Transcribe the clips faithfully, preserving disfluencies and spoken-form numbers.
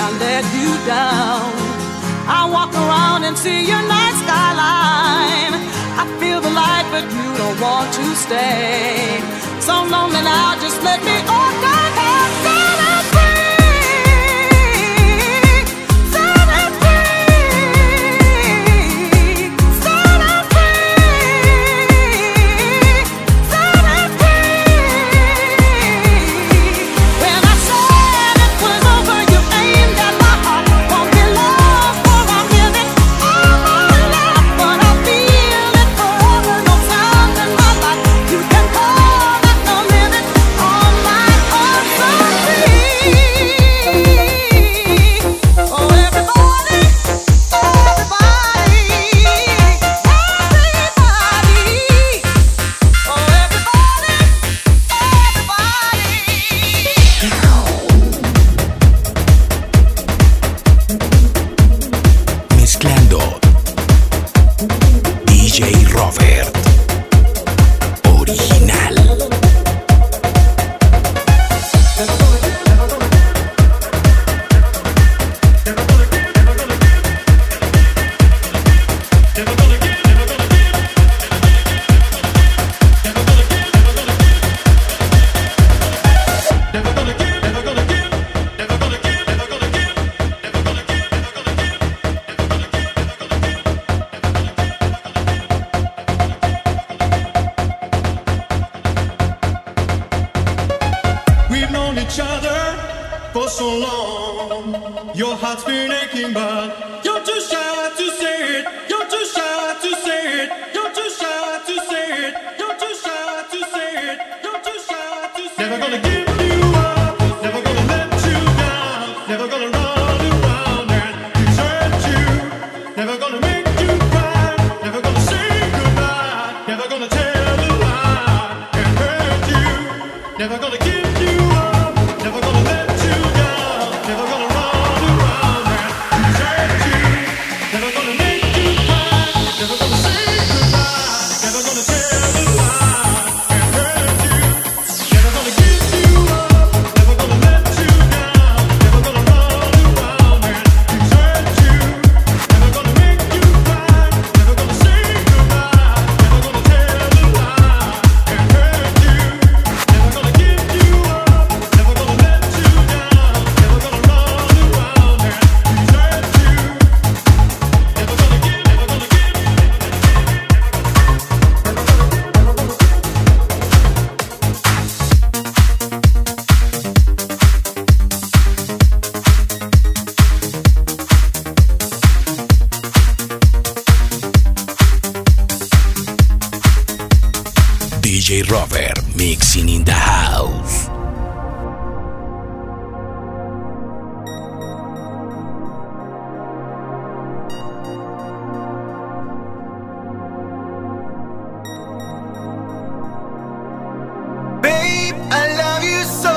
I let you down. I walk around and see your night skyline. I feel the light, but you don't want to stay. So lonely now, just let me all die and set it free. Set it free. Set it free. Set it free. When I said it was over, you aimed at my heart. Won't be lost, for I'm giving all my love, but I feel it forever. No sound in my life. You can call that no limit on my heart. So free. Oh, everybody, everybody, everybody. Oh, everybody, everybody. Mezclando D J Robert Original. We've known each other for so long. Your heart's been aching, but you're too shy to say it. You're too shy to say it. You're too shy to say it. You're too shy to say it. You're too shy to say it. Never gonna give you up. Never gonna let you down. Never gonna run around and desert you. Never gonna make you cry. Never gonna say goodbye. Never gonna tell a lie and hurt you. Never gonna give you up. Never gonna let you down. Never gonna run around and desert you. Never gonna make you cry. Never gonna say goodbye. Never gonna tell a lie and hurt you. Never gonna give you up. Never gonna let you down. Never gonna run around and desert you. Never gonna make you cry. Never gonna say goodbye. Never gonna tell a lie and hurt you. Never gonna give you up. Never gonna let you down. Never gonna run around and desert you. Never gonna give. Never gonna give. D J Robert mixing in the house. Babe, I love you so.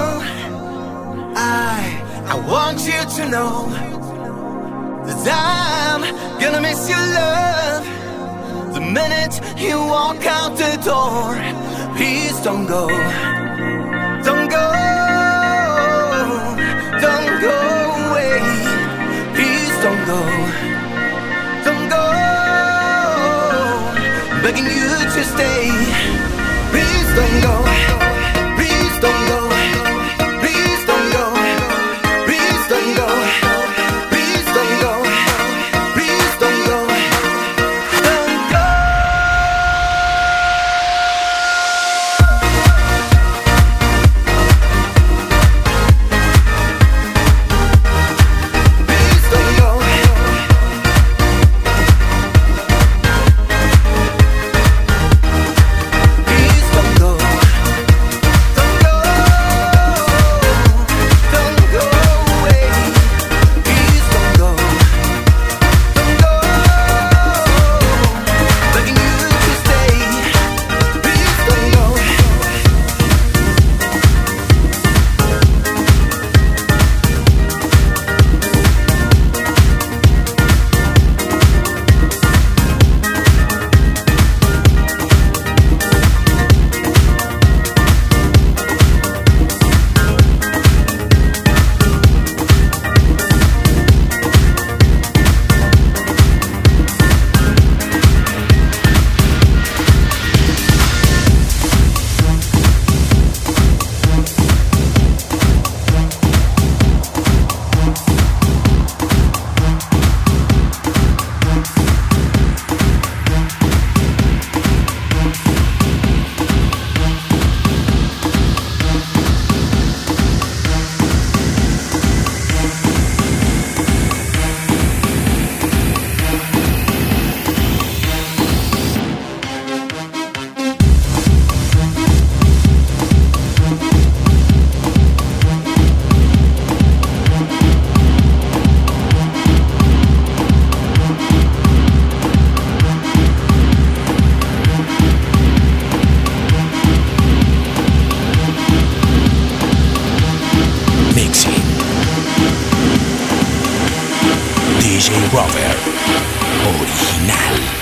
I I want you to know that I'm gonna miss your love the minute you walk out the door. Please don't go, don't go, don't go away. Please don't go, don't go. Begging you to stay. Please don't go. Please don't go. Please don't go. Please don't go. Please don't go. Please don't go. Don't go. Please don't go. Please don't go. Robert. Original.